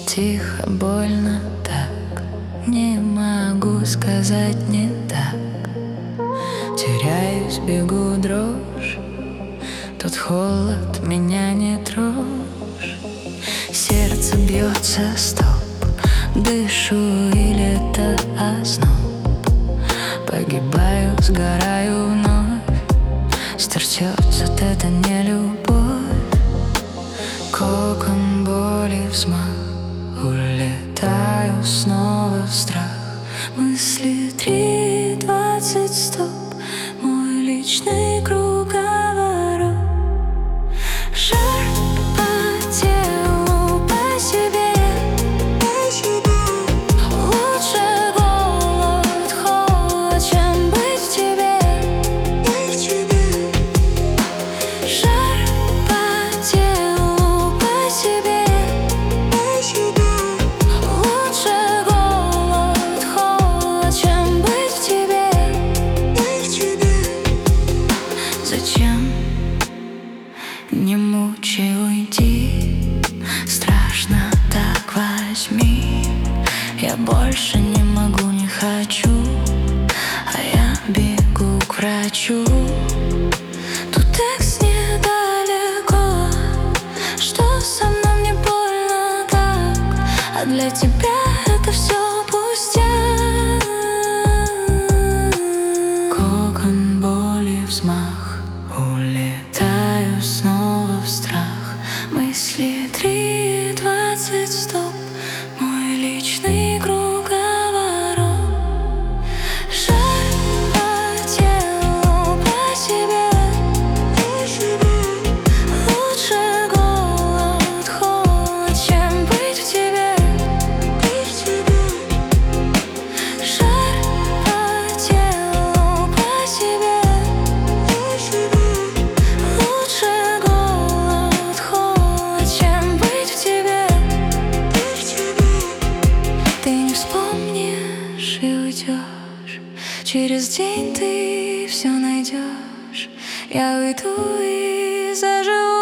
тихо, больно так. Не могу сказать не так. Теряюсь, бегу, дрожь. Тут холод, меня не трожь. Сердце бьется, стоп. Дышу, или это озноб. Погибаю, сгораю вновь. Стерчется, это не любовь. Кокон боли, взмах. Улетаю снова в страх. Мысли 3:20, стоп. Мой личный круговорот. Жар по телу, по себе. Лучше голод, холод, чем быть в тебе. Жар по телу, по себе. Лучше голод, холод, чем быть в тебе. Зачем? Не мучай, уйди. Страшно, так возьми. Я больше не могу, не хочу. А я бегу к врачу. Тут экс недалеко. Что со мной, мне больно так. А для тебя это все пустяк. Кокон боли, взмах. Улетаю снова в страх. Мысли 3:20, стоп. Мой личный круговорот. Жар по телу, по себе. Лучше голод, холод, чем быть в тебе. Жар по телу, по себе. Лучше голод, холод, чем быть в тебе. Ты не вспомнишь и уйдешь. Через день ты все найдешь. Я уйду и заживу.